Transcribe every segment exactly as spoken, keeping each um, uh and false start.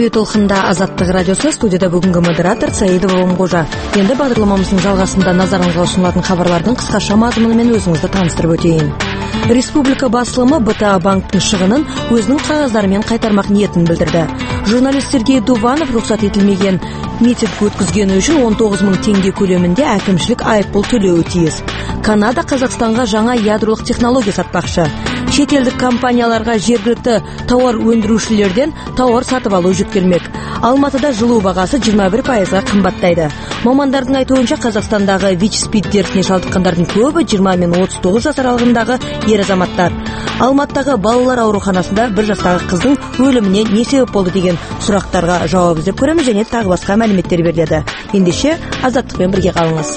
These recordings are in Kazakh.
Аю толқында Азаттық радиосы, студияда бүгінгі модератор Саидова Омғожа. Енді бағдарламамыздың жалғасында назарыңызға ұсынылатын хабарлардың қысқаша мазмұнымен өзіңізді таныстырып өтейін. Республика басылымы бэ тэ а банктың шығынын өзінің қағаздарымен қайтармақ ниетін білдірді. Журналист Сергей Дуванов рұқсат етілмеген митинг өткізгені үшін он тоғыз мың теңге көлемінде әкімшілік айыппұл төлеуі тиіс. Канада Қазақстанға жаңа ядролық технология сатпақшы. Шетелдік компанияларға жергілікті тауар өндірушілерден тауар сатып алу жүктелмек. Алматыда жылу бағасы жиырма бір пайызға қымбаттайды. Мамандардың айтуынша Қазақстандағы ВИЧ-СПИД дертіне шалдыққандардың көбі жиырма мен отыз тоғыз жас аралығындағы ер азаматтар. Алматыдағы балалар ауруханасында бір жастағы қыздың өліміне не себеп болды деген сұрақтарға жауап іздеп көреміз, және тағы басқа мәліметтер беріледі. Ендеше Азаттықпен бірге қалыңыз.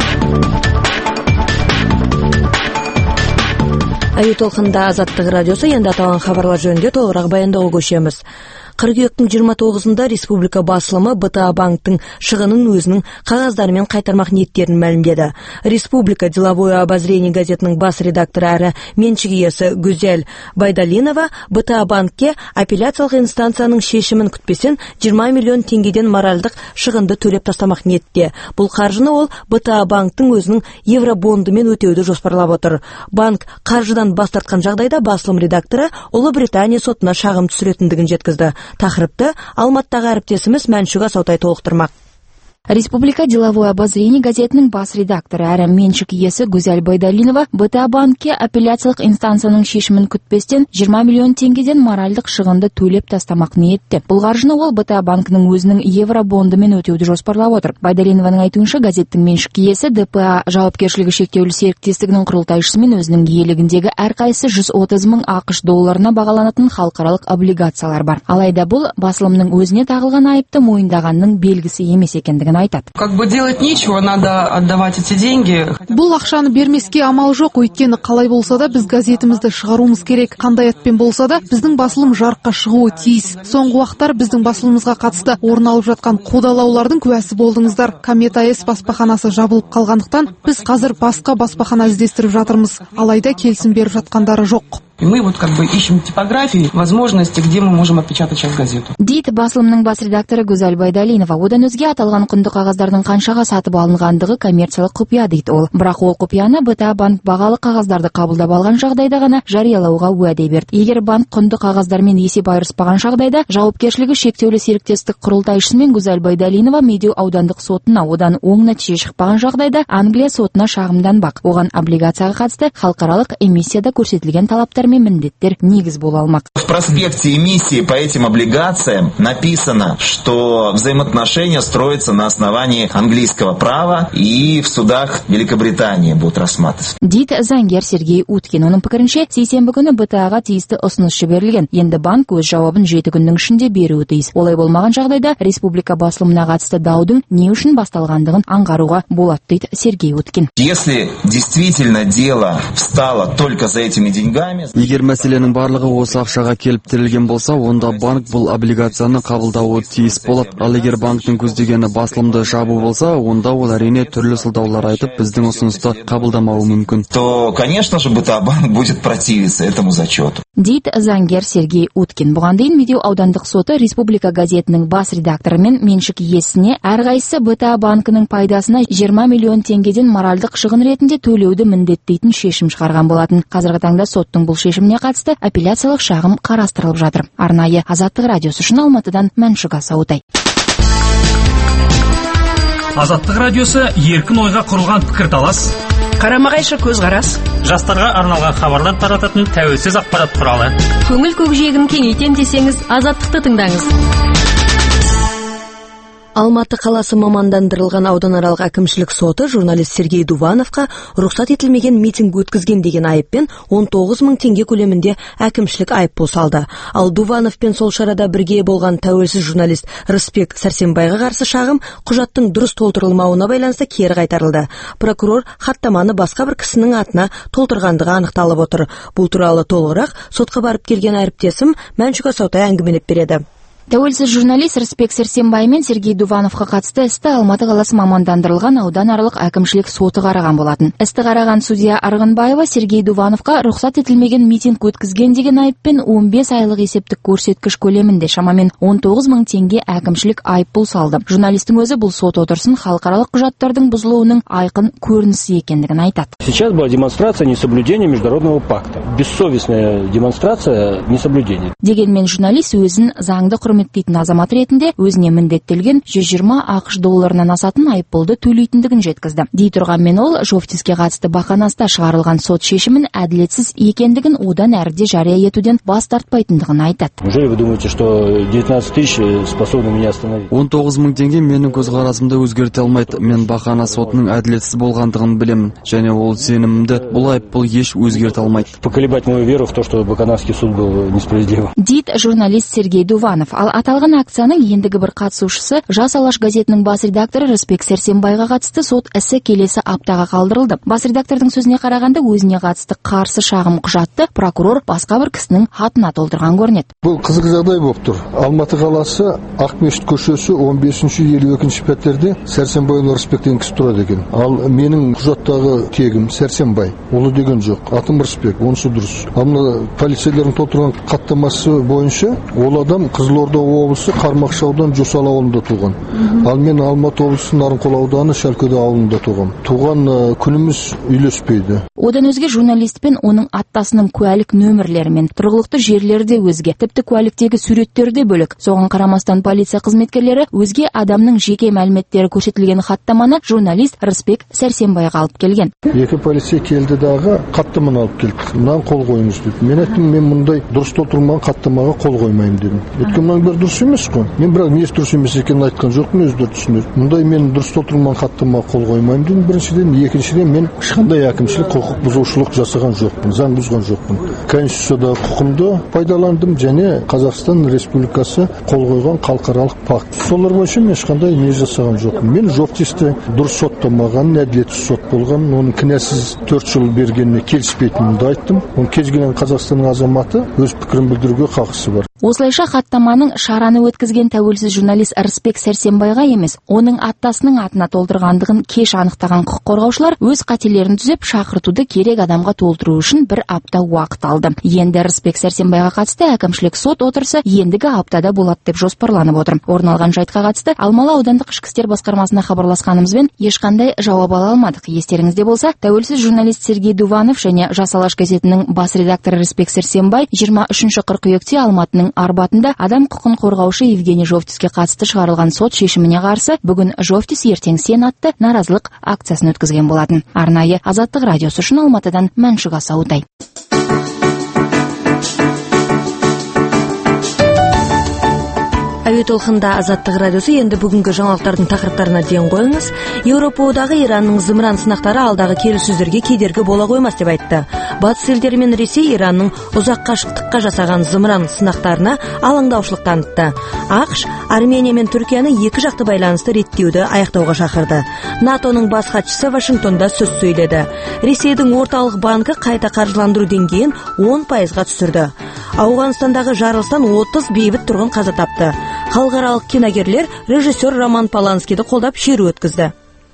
Аю толқында Азаттық радиосы, енді аталған хабарлар жөнінде толығырақ баяндауға көшеміз. Қыркүйектің жиырма тоғызында Республика басылымы бэ тэ а банктың шығынын өзінің қағаздарымен қайтармақ ниеттерін мәлімдеді. Республика деловое обозрение газетінің бас редакторы әрі меншік иесі Гүзел Байдалинова бэ тэ а банкке апелляциялық инстанцияның шешімін күтпестен жиырма миллион теңгеден моральдық шығынды төлеп тастамақ ниетте. Бұл қаржыны ол бэ тэ а банктың өзінің евробондымен өтеуді жоспарлап отыр. Банк қаржыдан бас тартқан жағдайда басылым редакторы Ұлыбритания сотына шағым түсіретіндігін жеткізді. Тақырыпты Алматтағы әріптесіміз Мәншүк Асаутай толықтырмақ. Республика деловое обозрение газетінің бас редакторы әрі меншік иесі Гүзел Байдалинова бэ тэ а банкке апелляциялық инстанцияның шешімін күтпестен жиырма миллион теңгеден моральдық шығынды төлеп тастамақ ниетте. Бұл қаржыны ол бэ тэ а банкінің өзінің евробондымен өтеуді жоспарлап отыр. Байдалинованың айтуынша, газеттің меншік иесі дэ пэ а жауапкершілігі шектеулі серіктестігінің құрылтайшысы мен өзінің иелігіндегі әрқайсысы жүз отыз мың ақш долларына бағаланатын халықаралық облигациялар бар. Алайда бұл басылымның өзіне тағылған айыпты мойындағанның белгісі емес екендігін айтады. Как бы делать нечего, надо отдавать эти деньги. Бұл ақшаны бермеске амал жоқ, өйткені қалай болса да біз газетімізді шығаруымыз керек. Қандай атпен болса да біздің басылым жарыққа шығуы тиіс. Соңғы уақыттар біздің басылымымызға қатысты орын алып жатқан қудалаулардың куәсі болдыңыздар. Комета эс баспаханасы жабылып қалғандықтан біз қазір басқа баспахана іздестіріп жатырмыз. Алайда келісім беріп жатқандары жоқ. И мы вот как бы ищем типографии, возможности, где мы можем отпечатать сейчас газету. Дейді басылымның бас редакторы Гүзел Байдалинова. Одан өзге аталған құнды қағаздардың қаншаға сатып алынғандығы коммерциялық құпия дейді ол. Бірақ ол құпияны бэ тэ а банк бағалы қағаздарды қабылдап алған жағдайда ғана жариялауға уәде берді. Егер банк құнды қағаздармен есеп айырыспаған жағдайда, жауапкершілігі шектеулі серіктестік құрылтайшысымен Гүзел Байдалинова Медеу аудандық сотына, одан оң нәтиже шықпаған жағдайда Англия сотына шағымданбақ. Оған облигацияға қатысты халықаралық эмиссияда көрсетілген талаптар міндеттер негіз бола алмақ. В проспекте эмиссии по этим облигациям написано, что взаимоотношения строятся на основании английского права и в судах Великобритании будут рассматриваться. Дейді заңгер Сергей Уткин. Оның пікірінше, сейсенбі күні бэ тэ а-ға тиісті ұсыныс жіберілген. Енді банк өз жауабын жеті күннің ішінде беруі тиіс. Олай болмаған жағдайда республика басылымына қатысты даудың не үшін басталғандығын аңғаруға болады, дейді Сергей Уткин. Если действительно дело встало только за этими деньгами, егер мәселенің барлығы осы ақшаға келіп тірелген болса, онда банк бұл облигацияны қабылдауы тиіс болады. Ал егер банктың көздегені басылымды жабу болса, онда ол әрине түрлі сылтаулар айтып біздің ұсынысты қабылдамауы мүмкін. То, конечно же, бэ тэ а банк будет противиться этому зачету. Дейді заңгер Сергей Уткин. Бұған дейін Медеу аудандық соты Республика газетінің бас редакторы мен меншік иесіне әрқайсысы бэ тэ а банкының пайдасына жиырма миллион теңгеден моральдық шығын ретінде төлеуді міндеттейтін шешім шығарған болатын. Қазіргі таңда соттың бұл шешіміне қатысты апелляциялық шағым қарастырылып жатыр. Арнайы Азаттық радиосы үшін Алматыдан Мәншүк Асаутай. Азаттық радиосы еркін ойға құрылған пікірталас, қарама-қайшы көзқарас, жастарға арналған хабарлар тарататын тәуелсіз ақпарат құралы. Көңіл көкжиегін кеңейтем десеңіз, Азаттықты тыңдаңыз. Алматы қаласы мамандандырылған ауданаралық әкімшілік соты журналист Сергей Дувановқа рұқсат етілмеген митинг өткізген деген айыппен он тоғыз мың теңге көлемінде әкімшілік айыппұл салды. Ал Дувановпен сол шарада бірге болған тәуелсіз журналист Рысбек Сәрсенбайға қарсы шағым құжаттың дұрыс толтырылмауына байланысты кері қайтарылды. Прокурор хаттаманы басқа бір кісінің атына толтырғандығы анықталып отыр. Бұл туралы толығырақ сотқа барып келген әріптесім Мәншүк Асаутай әңгімелеп береді. Тәуелсіз журналист Рысбек Сәрсенбай мен Сергей Дувановқа қатысты істі Алматы қаласы мамандандырылған ауданаралық әкімшілік соты қараған болатын. Істі қараған судья Арғынбаева Сергей Дувановқа рұқсат етілмеген митинг өткізген деген айыппен он бес айлық есептік көрсеткіш көлемінде шамамен он тоғыз мың теңге әкімшілік айыппұл салды. Журналистің өзі бұл сот отырысын халықаралық құжаттардың бұзылуының айқын көрінісі екендігін айтады. Сейчас была демонстрация несоблюдения международного пакта. Бессовестная демонстрация несоблюдения. Дегенмен журналист өзін заңды құрметтейтін азамат ретінде өзіне міндеттелген жүз жиырма ақш долларынан асатын айыппұлды төлейтіндігін жеткізді. Дей тұрғанмен ол Жовтиске қатысты бақанаста шығарылған сот шешімін әділетсіз екендігін одан әріде жария етуден бас тартпайтындығын айтады. Неужели вы думаете, что девятнадцать тысяч способны меня остановить? он тоғыз мың теңге менің көзқарасымды өзгерте алмайды. Мен бақана сотының әділетсіз болғандығын білемін, және ол сенімімді бұл айыппұл еш өзгерте алмайды. Поколебать мою веру в то, что Баканавский суд был несправедлив. Дейді журналист Сергей Дуванов. Ал аталған акцияның ендігі бір қатысушысы Жас Алаш газетінің бас редакторы Рысбек Сәрсенбайға қатысты сот ісі келесі аптаға қалдырылды. Бас редактордың сөзіне қарағанда өзіне қатысты қарсы шағым құжатты прокурор басқа бір кісінің хатына толтырған көрінеді. Бұл қызық жағдай болып тұр. Алматы қаласы Ақмешіт көшесі он бесінші елу екінші пәтерде Сәрсенбай Рысбек деген кісі тұрады екен. Ал менің құжаттағы тегім Сәрсенбай. Ұлы деген жоқ. Атым Рысбек. Онысы дұрыс. Ал мына полицейлердің толтырған хаттамасы бойынша ол адам Қызылорда облысы Қармақшы ауданы Жосал ауылында туған. Ал мен Алматы облысы Нарынқол ауданы Шалкөде ауылында туғам. Туған күніміз үйлеспейді. Одан өзге журналист пен оның аттасының куәлік нөмірлері мен тұрғылықты жерлері де өзге, тіпті куәліктегі суреттері де бөлек. Соған қарамастан полиция қызметкерлері өзге адамның жеке мәліметтері көрсетілген хаттаманы журналист Рысбек Сәрсенбайға алып келген. Екі полиция келді дағы хаттаманы алып келді. Мынаны қол қойыңыз деді. Мен айттым, мен мұндай дұрыс толтырылмаған хаттамаға қол қоймаймын дедім. Өйткені мынаның бәрі дұрыс емес қой. Мен бірақ не дұрыс емес екенін айтқан жоқпын, өздері түсінеді. Мұндай мен дұрыс толтырылмаған хаттамаға қол қоймаймын дедім. Біріншіден, екіншіден мен ешқандай әкімшілік құқық бұзушылық жасаған жоқпын, заң бұзған жоқпын. Конституциядағы құқымды пайдаландым және Қазақстан Республикасы қол қойған халықаралық пакт. Солар бойынша мен ешқандай не жасаған жоқпын. Мен Жовтисте дұрыс соттамаған, әділетсіз сот болған, оның кінәсіз төрт жыл бергеніне келіспейтінімді айттым. Оның кез келген Қазақстанның азаматы өз пікірін білдіруге хақысы бар. Осылайша хаттаманың шараны өткізген тәуелсіз журналист Рысбек Сәрсенбайға емес, оның аттасының атына толтырғандығын кеш анықтаған құқық қорғаушылар өз қателерін түзеп шақыртуды керек адамға толтыру үшін бір апта уақыт алды. Енді Рысбек Сәрсенбайға қатысты әкімшілік сот отырысы ендігі аптада болады деп жоспарланып отыр. Орын алған жайтқа қатысты Алмалы аудандық ішкі істер басқармасына хабарласқанымызбен ешқандай жауап ала алмадық. Естеріңізде болса, тәуелсіз журналист Сергей Дуванов және Жас Алаш газетінің бас редакторы Рысбек Сәрсенбай жиырма үшінші қыркүйекте Алматының Арбатында адам құқын қорғаушы Евгений Жовтиске қатысты шығарылған сот шешіміне қарсы бүгін Жовтис ертең сен атты наразылық акциясын өткізген болатын. Арнайы Азаттық радиосы үшін Алматыдан Мәншүк Асаутай. Әуе толқында Азаттық радиосы. Енді бүгінгі жаңалықтардың тақырыптарына ден қойыңыз. Еуропа одағы Иранның зымыран сынақтары алдағы келіссөздерге кедергі бола қоймас деп айтты. Батыс елдері мен Ресей Иранның ұзақ қашықтыққа жасаған зымыран сынақтарына алаңдаушылық танытты. ақш Армения мен Түркияны екі жақты байланысты реттеуді аяқтауға шақырды. натоның бас хатшысы Вашингтонда сөз сөйледі. Ресейдің орталық банкі қайта қаржыландыру деңгейін он пайызға түсірді. Ауғанстандағы жарылыстан отыз бейбіт тұрғын қаза тапты. Халықаралық киногерлер режиссер Роман Поланскийді қолдап шеру өткізді.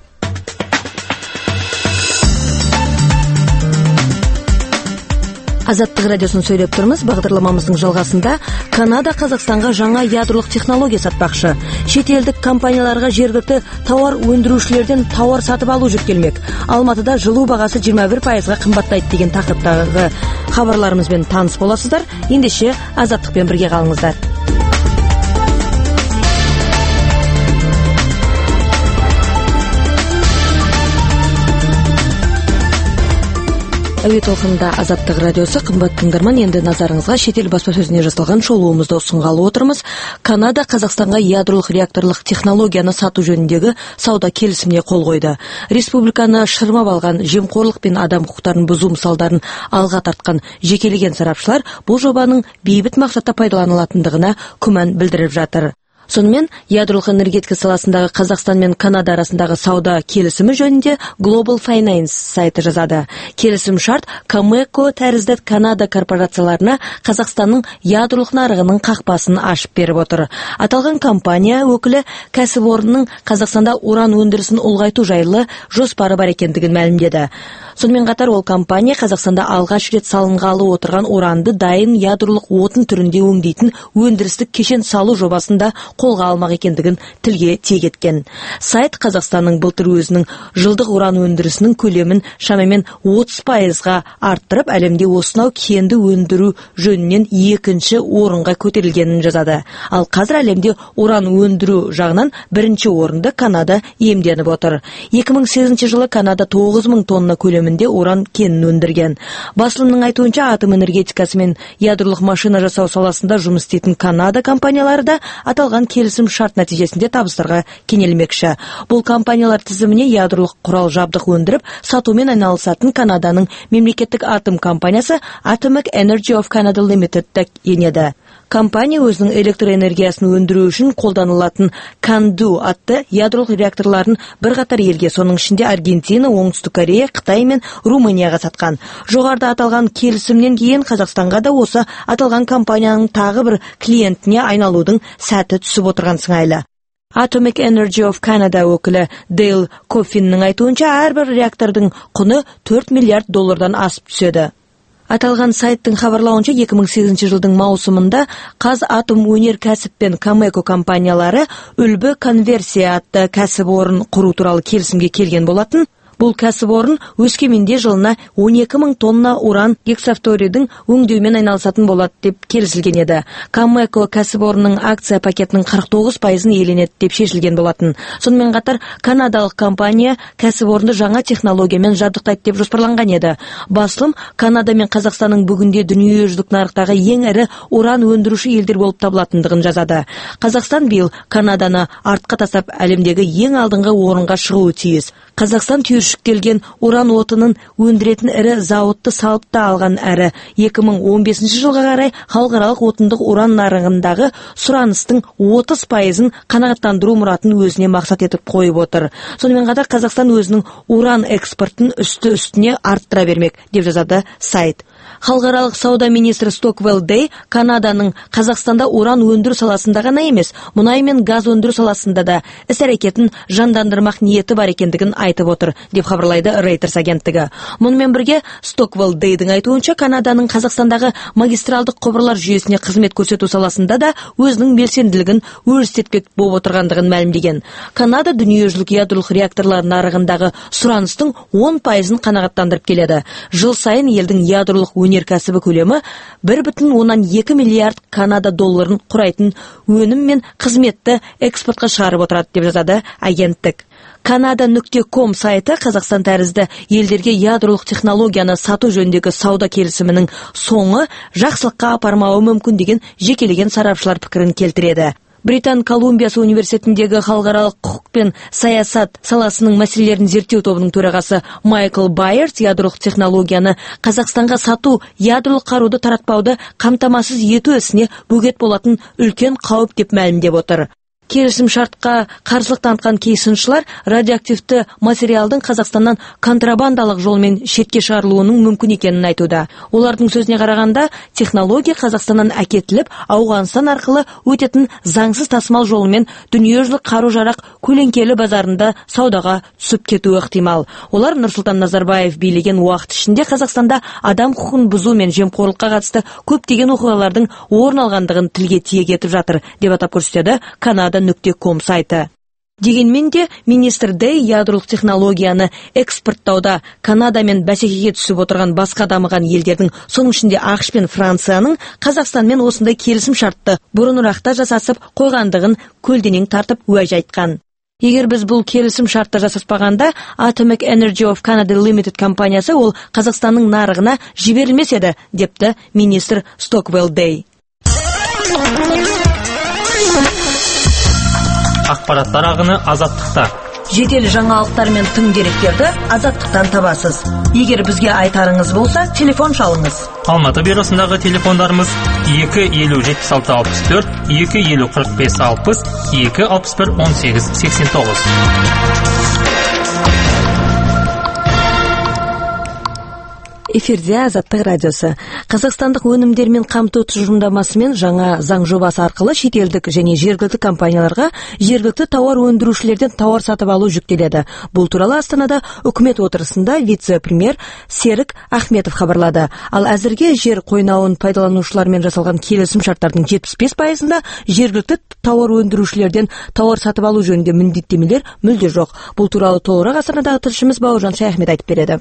Азаттық радиосын сөйлеп тұрмыз. Бағдарламамыздың жалғасында Канада Қазақстанға жаңа ядролық технология сатпақшы. Шетелдік компанияларға жергілікті тауар өндірушілерден тауар сатып алу жүктелмек. Алматыда жылу бағасы жиырма бір пайызға қымбаттайды деген тақырыптағы хабарларымызбен таныс боласыздар. Ендеше Азаттықпен бірге қалыңыздар. Әуе толқында Азаттық радиосы. Қымбатты тыңдарман, енді назарыңызға шетел баспасөзіне жасалған шолуымызды ұсынғалы отырмыз. Канада Қазақстанға ядролық реакторлық технологияны сату жөніндегі сауда келісіміне қол қойды. Республиканы шырмап алған жемқорлық пен адам құқықтарын бұзу мысалдарын алға тартқан жекелеген сарапшылар бұл жобаның бейбіт мақсатта пайдаланылатындығына күмән білдіріп жатыр. Сонымен ядролық энергетика саласындағы Қазақстан мен Канада арасындағы сауда келісімі жөнінде Global Finance сайты жазады. Келісім шарт Камеко тәрізді Канада корпорацияларына Қазақстанның ядролық нарығының қақпасын ашып беріп отыр. Аталған компания өкілі кәсіпорынның Қазақстанда уран өндірісін ұлғайту жайлы жоспары бар екендігін мәлімдеді. Сонымен қатар ол компания Қазақстанда алғаш рет салынғалы отырған уранды дайын ядролық отын түрінде өңдейтін өндірістік кешен салу жобасында қолға алмақ екендігін тілге тиек еткен. Сайт Қазақстанның былтыр өзінің жылдық уран өндірісінің көлемін шамамен отыз пайызға арттырып, әлемде осынау кенді өндіру жөнінен екінші орынға көтерілгенін жазады. Ал қазір әлемде уран өндіру жағынан бірінші орынды Канада иемденіп отыр. екі мың сегізінші жылы Канада тоғыз мың тонна көлемінде уран кенін өндірген. Басылымның айтуынша, атом энергетикасы мен ядролық машина жасау саласында жұмыс істейтін Канада компаниялары да аталған келісім шарт нәтижесінде табыстарға кенелмекші. Бұл компаниялар тізіміне ядролық құрал жабдық өндіріп, сатумен айналысатын Канаданың мемлекеттік атом компаниясы Atomic Energy of Canada Limited енеді. Компания өзінің электроэнергиясын өндіру үшін қолданылатын Канду атты ядролық реакторларын бірқатар елге, соның ішінде Аргентина, Оңтүстік Корея, Қытай мен Румынияға сатқан. Жоғарыда аталған келісімнен кейін Қазақстанға да осы аталған компанияның тағы бір клиентіне айналудың сәті түсіп отырған сыңайлы. Atomic Energy of Canada өкілі Дейл Коффиннің айтуынша, әрбір реактордың құны төрт миллиард доллардан асып түседі. Аталған сайттың хабарлауынша, екі мың сегізінші жылдың маусымында Қазатомөнеркәсіп пен Камеко компаниялары үлбі конверсия атты кәсіпорын құру туралы келісімге келген болатын. Бұл кәсіпорын Өскеменде жылына он екі мың тонна уран гексафторидың өңдеумен айналысатын болады деп келісілген еді. Камеко кәсіпорынның акция пакетінің қырық тоғыз пайызын иеленеді деп шешілген болатын. Сонымен қатар канадалық компания кәсіпорынды жаңа технологиямен жабдықтайды деп жоспарланған еді. Басылым Канада мен Қазақстанның бүгінде дүниежүзілік нарықтағы ең ірі уран өндіруші елдер болып табылатындығын жазады. Қазақстан биыл Канаданы артқа тастап әлемдегі ең алдыңғы орынға шығуы тиіс. Қазақстан түйіршіктелген уран отынын өндіретін ірі зауытты салып та алған әрі екі мың он бесінші жылға қарай халықаралық отындық уран нарығындағы сұраныстың отыз пайызын қанағаттандыру мұратын өзіне мақсат етіп қойып отыр. Сонымен қатар Қазақстан өзінің уран экспортын үсті-үстіне арттыра бермек деп жазады сайт. Халықаралық сауда министрі Стоквелл Дэй Канаданың Қазақстанда уран өндіру саласында ғана емес, мұнай мен газ өндіру саласында да іс-әрекетін жандандырмақ ниеті бар екендігін айтып отыр, деп хабарлайды Reuters агенттігі. Мұнымен бірге Стоквелл Дэйдің айтуынша, Канаданың Қазақстандағы магистралдық құбырлар жүйесіне қызмет көрсету саласында да өзінің белсенділігін өрістетпек болып отырғандығын мәлімдеген. Канада дүниежүзілік ядролық реакторлар нарығындағы сұраныстың он пайызын қанағаттандырып келеді. Жыл сайын елдің ядролық өнеркәсібі көлемі бір бүтін оннан екі миллиард Канада долларын құрайтын өнім мен қызметті экспортқа шығарып отырады деп жазады агенттік. Канада нүкте ком сайты Қазақстан тәрізді елдерге ядролық технологияны сату жөніндегі сауда келісімінің соңы жақсылыққа апармауы мүмкін деген жекелеген сарапшылар пікірін келтіреді. Британ Колумбиясы университетіндегі халықаралық құқық пен саясат саласының мәселелерін зерттеу тобының төрағасы Майкл Байерс ядролық технологияны Қазақстанға сату ядролық қаруды таратпауды қамтамасыз ету ісіне бөгет болатын үлкен қауіп деп мәлімдеп отыр. Келісім шартқа қарсылық танытқан кей сыншылар радиоактивті материалдың Қазақстаннан контрабандалық жолмен шетке шығарылуының мүмкін екенін айтуда. Олардың сөзіне қарағанда, технология Қазақстаннан әкетіліп, Ауғанстан арқылы өтетін заңсыз тасымал жолымен дүниежүзілік қару-жарақ көлеңкелі базарында саудаға түсіп кетуі ықтимал. Олар Нұрсұлтан Назарбаев билеген уақыт ішінде Қазақстанда адам құқығын бұзу мен жемқорлыққа қатысты көптеген оқиғалардың орын алғандығын тілге тиек етіп жатыр, деп атап көрсетеді Канада нүкте ком сайты. Дегенмен де министр Дэй ядролық технологияны экспорттауда Канадамен бәсекеге түсіп отырған басқа дамыған елдердің, соның ішінде ақш пен Францияның Қазақстанмен осындай келісім шартты бұрынырақта жасасып қойғандығын көлденең тартып уәж айтқан. Егер біз бұл келісім шартты жасаспағанда, Atomic Energy of Canada Limited компаниясы ол Қазақстанның нарығына жіберілмес еді, депті министр Стоквелл Дэй. Ақпараттар ағыны азаттықта. жедел жаңалықтар мен тың деректерді Азаттықтан табасыз. Егер бізге айтарыңыз болса, телефон шалыңыз. Алматы бюросындағы телефондарымыз екі елу жетпіс алты алпыс төрт, екі елу қырық бес алпыс, екі алпыс бір он сегіз сексен тоғыз. Эфирде Азаттық радиосы. Қазақстандық өнімдермен қамту тұжырымдамасымен жаңа заң жобасы арқылы шетелдік және жергілікті компанияларға жергілікті тауар өндірушілерден тауар сатып алу жүктеледі. Бұл туралы Астанада үкімет отырысында вице-премьер Серік Ахметов хабарлады. Ал әзірге жер қойнауын пайдаланушылармен жасалған келісім шарттардың жетпіс бес пайызында жергілікті тауар өндірушілерден тауар сатып алу жөнінде міндеттемелер мүлде жоқ. Бұл туралы толығырақ Астанадағы тілшіміз Бауыржан Шаяхмет айтып береді.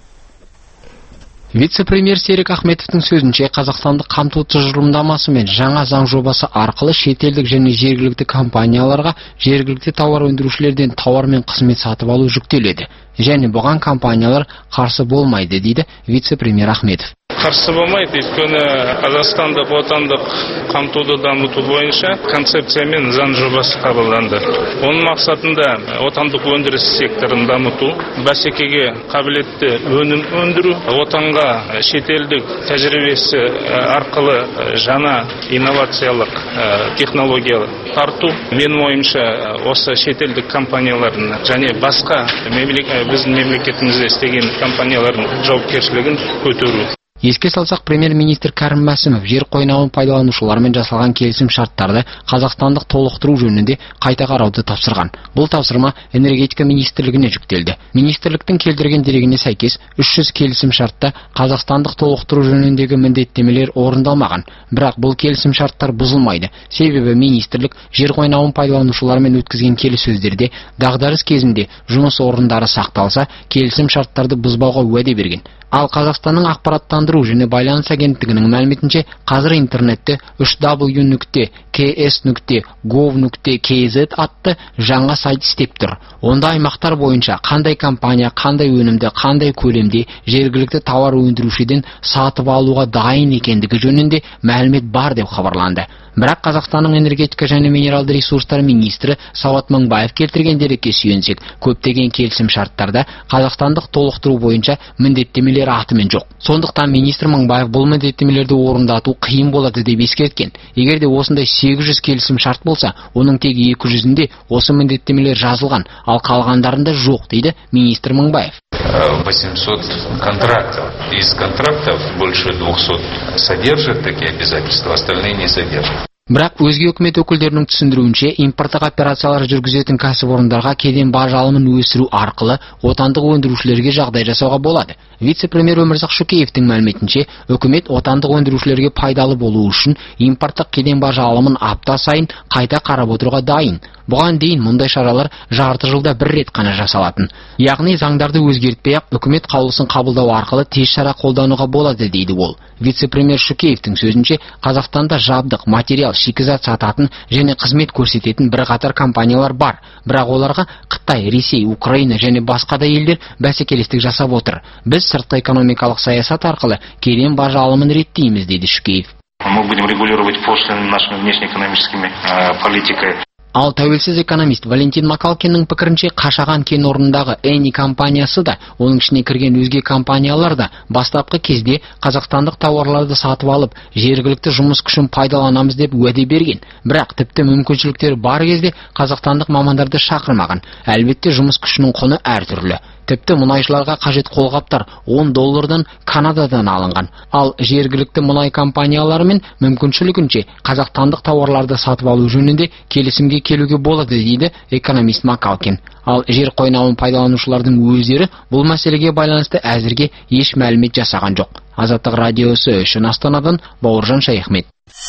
Вице-премьер Серік Ахметовтың сөзінше, қазақстандық қамту тұжырымдамасымен жаңа заң жобасы арқылы шетелдік және жергілікті компанияларға жергілікті тауар өндірушілерден тауар мен қызмет сатып алу жүктеледі. Және бұған компаниялар қарсы болмайды, дейді вице-премьер Ахметов. Қарсы болмайды, өйткені Қазақстандық отандық қамтуды дамыту бойынша концепциямен заң жобасы қабылданды. Оның мақсатында отандық өндіріс секторын дамыту, бәсекеге қабілетті өнім өндіру, отанға шетелдік тәжірибесі арқылы жаңа инновациялық технологиялар тарту. Менің ойымша осы шетелдік компаниялардың және басқа біздің мемлекетімізде істеген компаниялардың жауапкершілігін көтеру. Еске салсақ, премьер-министр Кәрім Мәсімов жер қойнауын пайдаланушылармен жасалған келісім шарттарды қазақстандық толықтыру жөнінде қайта қарауды тапсырған. Бұл тапсырма энергетика министрлігіне жүктелді. Министрліктің келтірген дерегіне сәйкес үш жүз келісім шартта қазақстандық толықтыру жөніндегі міндеттемелер орындалмаған. Бірақ бұл келісім шарттар бұзылмайды. Себебі министрлік жер қойнауын пайдаланушылармен өткізген келіссөздерде дағдарыс кезінде жұмыс орындары сақталса, келісім шарттарды бұзбауға уәде берген. Ал Қазақстанның ақпараттандыру және байланыс агенттігінің мәліметінше, қазір интернетте үш дабл ю нүкте ке эс нүкте гов нүкте ке зет атты жаңа сайт істеп тұр. Онда аймақтар бойынша қандай компания, қандай өнімді, қандай көлемде жергілікті тауар өндірушіден сатып алуға дайын екендігі жөнінде мәлімет бар деп хабарланды. Бірақ Қазақстанның энергетика және минералды ресурстар министрі Сауат Мыңбаев келтірген дерекке сүйенсек, көптеген келісім шарттарда қазақстандық толықтыру бойынша міндеттемелер атымен жоқ. Сондықтан министр Мыңбаев бұл міндеттемелерді орындату қиын болады деп ескерткен. Егер де осындай сегіз жүз келісім шарт болса, оның тек екі жүзінде осы міндеттемелер жазылған, ал қалғандарында жоқ, дейді министр Мыңбаев. восемьсот контрактов. Из контрактов больше двухсот содержат такие обязательства, остальные не содержат. Бірақ өзге үкімет өкілдерінің түсіндіруінше, импорттық операциялар жүргізетін кәсіпорындарға кеден баж алымын өсіру арқылы отандық өндірушілерге жағдай жасауға болады. Вице-премьер Өмірзақ Шөкеевтің мәліметінше, үкімет отандық өндірушілерге пайдалы болу үшін импорттық кеден баж алымын апта сайын қайта қарап отыруға дайын. Бұған дейін мұндай шаралар жарты жылда бір рет қана жасалатын. Яғни заңдарды өзгертпей-ақ үкімет қаулысын қабылдау арқылы тез шара қолдануға болады, дейді ол. Вице-премьер Шөкеевтің сөзінше, Қазақстанда жабдық, материал, шикізат сататын және қызмет көрсететін бірқатар компаниялар бар. Бірақ оларға Қытай, Ресей, Украина және басқа да елдер бәсекелестік жасап отыр. Біз сыртқы экономикалық саясат арқылы кеден баж алымын реттейміз, дейді Шөкеев. Мы будем регулировать пошлины нашими внешнеэкономическими политикой. Ал тәуелсіз экономист Валентин Макалкиннің пікірінше, Қашаған кен орнындағы Эни компаниясы да, оның ішіне кірген өзге компаниялар да бастапқы кезде қазақстандық тауарларды сатып алып, жергілікті жұмыс күшін пайдаланамыз деп уәде берген. Бірақ тіпті мүмкіншіліктері бар кезде қазақстандық мамандарды шақырмаған. Әлбетте жұмыс күшінің құны әртүрлі. Тіпті мұнайшыларға қажет қолғаптар он доллардан Канададан алынған. Ал жергілікті мұнай компанияларымен мүмкіншілігінше қазақстандық тауарларды сатып алу жөнінде келісімге келуге болады, дейді экономист Макалкин. Ал жер қойнауын пайдаланушылардың өздері бұл мәселеге байланысты әзірге еш мәлімет жасаған жоқ. Азаттық радиосы үшін Астанадан Бауыржан Шаяхмет.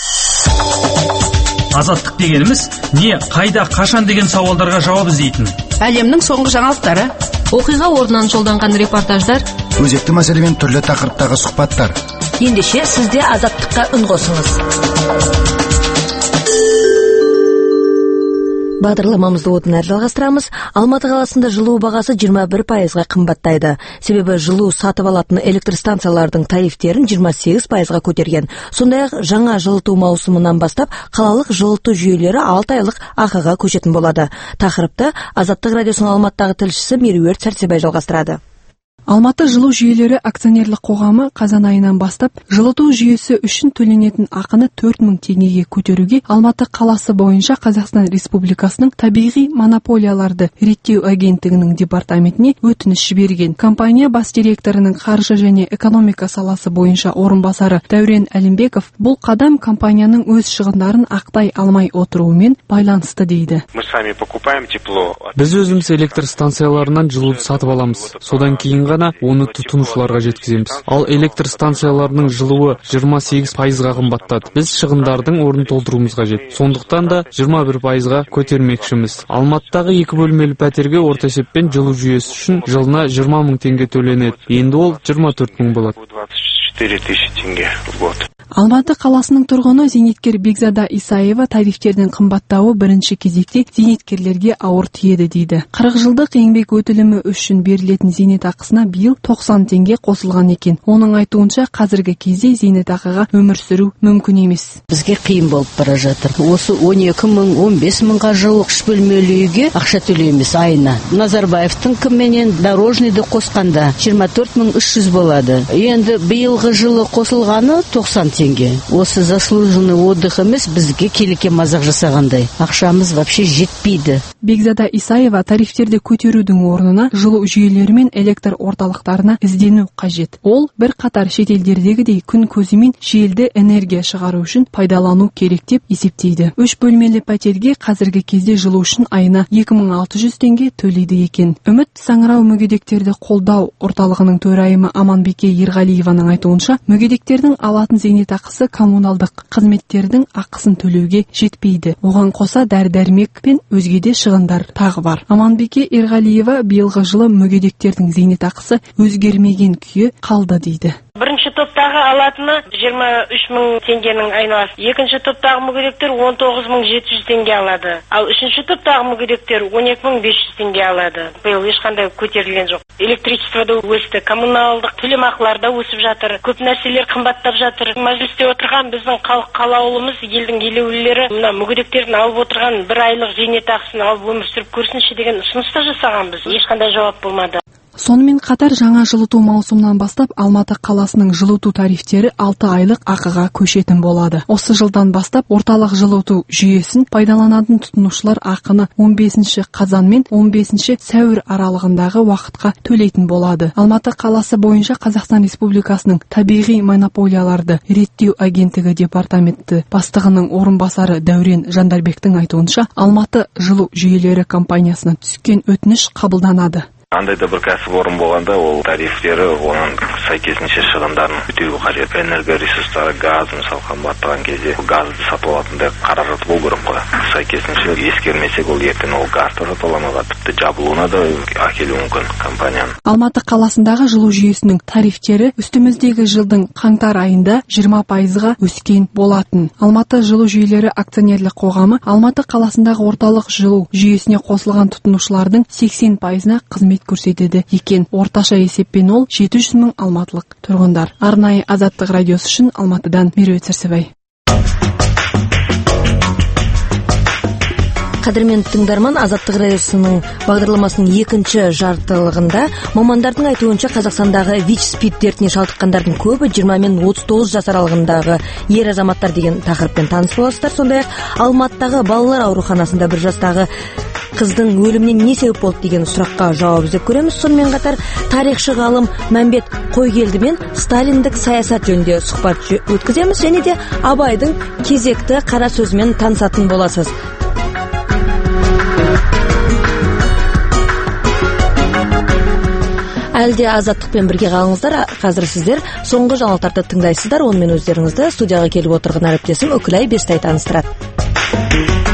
Азаттық дегеніміз не, қайда, қашан деген сауалдарға жауап іздейтін. Әлемнің соңғы жаңалықтары, оқиға орнынан жолданған репортаждар, өзекті мәселемен түрлі тақырыптағы сұхбаттар. Ендеше сізде Азаттыққа үн қосыңыз. Бағдарламамызды одан әрі жалғастырамыз. Алматы қаласында жылу бағасы жиырма бір пайызға қымбаттайды. Себебі жылу сатып алатын электр станциялардың тарифтерін жиырма сегіз пайызға көтерген. Сондай-ақ жаңа жылыту маусымынан бастап қалалық жылыту жүйелері алты айлық ақыға көшетін болады. Тақырыпты Азаттық радиосының Алматыдағы тілшісі Меруерт Сәрсебай жалғастырады. Алматы жылу жүйелері акционерлік қоғамы қазан айынан бастап жылыту жүйесі үшін төленетін ақыны төрт мың теңгеге көтеруге Алматы қаласы бойынша Қазақстан Республикасының табиғи монополияларды реттеу агенттігінің департаментіне өтініш жіберген. Компания бас директорының қаржы және экономика саласы бойынша орынбасары Дәурен Әлімбеков бұл қадам компанияның өз шығындарын ақтай алмай отыруымен байланысты дейді. Біз өзіміз электр станцияларынан жылуды сатып аламыз. Содан кейін оны тұтынушыларға жеткіземіз. Ал электр станцияларының жылуы жиырма сегіз пайызға қымбаттады. Біз шығындардың орнын толтыруымыз қажет. Сондықтан да жиырма бір пайызға көтермекшіміз. Алматыдағы екі бөлмелі пәтерге орта есеппен жылу жүйесі үшін жылына жиырма мың теңге төленеді. Енді ол жиырма төрт мың болады. Алматы қаласының тұрғыны зейнеткер Бекзада Исаева тарифтердің қымбаттауы бірінші кезекте зейнеткерлерге ауыр тиеді дейді. қырық жылдық еңбек өтілімі үшін берілетін зейнетақысына биыл тоқсан теңге қосылған екен. Оның айтуынша қазіргі кезде зейнетақыға өмір сүру мүмкін емес. Бізге қиын болып бара жатыр. Осы он екі мың он бес мыңға жуық үш бөлмелі үйге ақша төлейміз айына. Назарбаевтың кімменен дорожныйды қосқанда жиырма төрт мың үш жүз болады. Енді биылғы жылы қосылғаны тоқсан теңге. Осы заслуженный отдых емес, бізге келеке мазақ жасағандай. Ақшамыз вообще жетпейді. Бекзада Исаева тарифтерді көтерудің орнына жылу жүйелері мен электр орталықтарына іздену қажет. Ол бір қатар шетелдердегідей күн көзімен желді энергия шығару үшін пайдалану керек деп есептейді. Үш бөлмелі пәтерге қазіргі кезде жылу үшін айына екі мың алты жүз теңге төлейді екен. Үміт саңырау мүгедектерді қолдау орталығының төрайымы Аманбике Ерғалиеваның айтуынша, мүгедектердің алатын зейнетақысы коммуналдық қызметтердің ақысын төлеуге жетпейді. Оған қоса дәрі-дәрмек пен өзге де шығындар тағы бар. Аманбике Ерғалиева биылғы жылы мүгедектердің зейнетақысы өзгермеген күйі қалды дейді. Бірінші топтағы алатыны жиырма үш мың теңгенің айналасы. Екінші топтағы мүгедектер он тоғыз мың жеті жүз теңге алады. Ал үшінші топтағы мүгедектер он екі мың бес жүз теңге алады. Биыл ешқандай көтерілген жоқ. Электричество да өсті, коммуналдық төлемақылар да өсіп жатыр. Көп нәрселер қымбаттап жатыр. Мәжілісте отырған біздің халық қалаулымыз, елдің елеулілері мына мүгедектердің алып отырған бір айлық зейнетақысын алып өмір сүріп көрсінші деген ұсыныс та жасағанбыз. Ешқандай жауап болмады. Сонымен қатар жаңа жылыту маусымынан бастап Алматы қаласының жылыту тарифтері алты айлық ақыға көшетін болады. Осы жылдан бастап орталық жылыту жүйесін пайдаланатын тұтынушылар ақыны он бесінші қазан мен он бесінші сәуір аралығындағы уақытқа төлейтін болады. Алматы қаласы бойынша Қазақстан Республикасының табиғи монополияларды реттеу агенттігі департаменті бастығының орынбасары Дәурен Жандарбектің айтуынша, Алматы жылу жүйелері компаниясына түскен өтініш қабылданады. Қандай да бір кәсіпорын болғанда, ол тарифтері оның сәйкесінше шығындарын өтеуі қажет. Энергия ресурстары, газ мысалы қымбаттаған кезде газды сатып алатындай қаражат болу керек қой. Сәйкесінше ескермесек, ол ертең ол газды сатып аламауға, тіпті жабылуына да әкелуі мүмкін компанияның. Алматы қаласындағы жылу жүйесінің тарифтері үстіміздегі жылдың қаңтар айында жиырма пайызға өскен болатын. Алматы жылу жүйелері акционерлік қоғамы Алматы қаласындағы орталық жылу жүйесіне қосылған тұтынушылардың сексен пайызына қызмет көрсетеді екен. Орташа есеппен ол жеті жүз мың алматылық тұрғындар. Арнайы Азаттық радиосы үшін Алматыдан Меруерт Сәрсебай. Қадірмен тыңдарман, Азаттық радиосының бағдарламасының екінші жартылығында мамандардың айтуынша Қазақстандағы ВИЧ-СПИД дертіне шалдыққандардың көбі жиырма мен отыз тоғыз жас аралығындағы ер азаматтар деген тақырыппен таныс боласыздар. Сондай-ақ Алматыдағы балалар ауруханасында бір жастағы қыздың өліміне не себеп болды деген сұраққа жауап іздеп көреміз. Сонымен қатар тарихшы ғалым Мәмбет Қойгелдімен сталиндік саясат жөнінде сұхбат өткіземіз, және де Абайдың кезекті қара сөзімен танысатын боласыз. Әлде Азаттықпен бірге қалыңыздар. Қазір сіздер соңғы жаңалықтарды тыңдайсыздар. Онымен өздеріңізді студияға келіп отырған әріптесім Үкілай Бестай таныстырады.